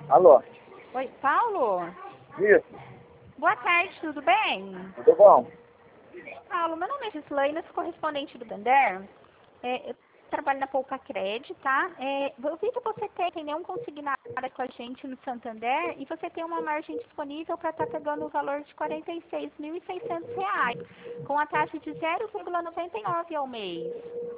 Alô? Oi, Paulo? Isso, Boa tarde, tudo bem? tudo bom? Paulo, meu nome é Gislaine, eu sou correspondente do Bender. Eu trabalho na Poupa Cred, tá? Eu vi que você tem nenhum consignado com a gente no Santander e você tem uma margem disponível para estar pegando o valor de R$ 46.600, com a taxa de 0,99 ao mês.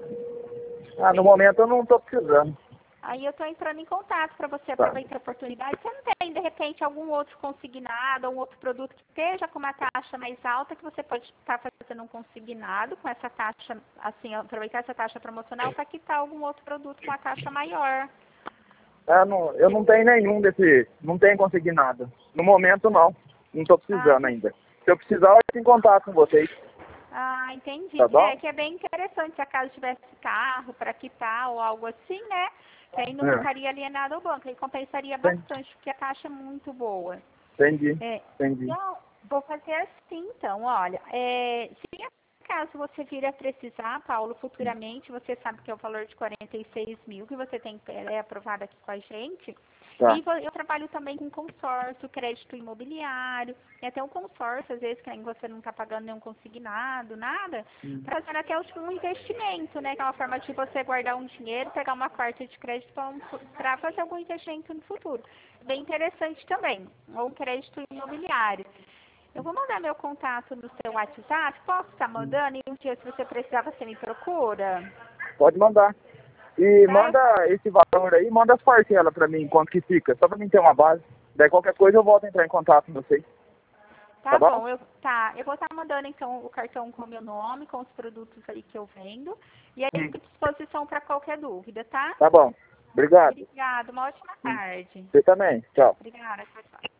Ah, no momento eu não tô precisando. Aí eu estou entrando em contato para você Tá. aproveitar a oportunidade. Você não tem, de repente, algum outro consignado, algum outro produto que esteja com uma taxa mais alta, que você pode estar fazendo um consignado com essa taxa, assim, aproveitar essa taxa promocional para quitar algum outro produto com a taxa maior. Ah, não, eu não tenho nenhum desse, não tenho conseguido nada. No momento não, não tô precisando ainda. Se eu precisar, eu entro em contato com vocês, Entendi. tá bom? Que é bem interessante se acaso tivesse carro para quitar ou algo assim, né? Que aí não É. ficaria alienado ao banco, aí compensaria Entendi, bastante, porque a taxa é muito boa. entendi. É, Entendi. então, vou fazer assim, então, olha, se caso você vir a precisar, Paulo, futuramente, você sabe que é o valor de 46 mil que você tem aprovado aqui com a gente, Tá. e eu trabalho também com consórcio, crédito imobiliário, e até um consórcio, às vezes, que nem você não está pagando nenhum consignado, nada, para fazer até um investimento, né, que é uma forma de você guardar um dinheiro, pegar uma carta de crédito para fazer algum investimento no futuro. Bem interessante também, ou um crédito imobiliário. Eu vou mandar meu contato no seu WhatsApp, posso estar mandando? E um dia, se você precisar, você me procura? Pode mandar. E Tá? manda esse valor aí, manda as parcelas pra mim, quanto que fica, só pra mim ter uma base. Daí qualquer coisa eu volto a entrar em contato com vocês, tá Tá bom? bom, eu vou estar mandando então o cartão com o meu nome, com os produtos ali que eu vendo. E aí, Hum. à disposição para qualquer dúvida, tá? Tá bom. Obrigado. Obrigada, uma ótima tarde. Você também. Tchau. Obrigada, tchau, tchau.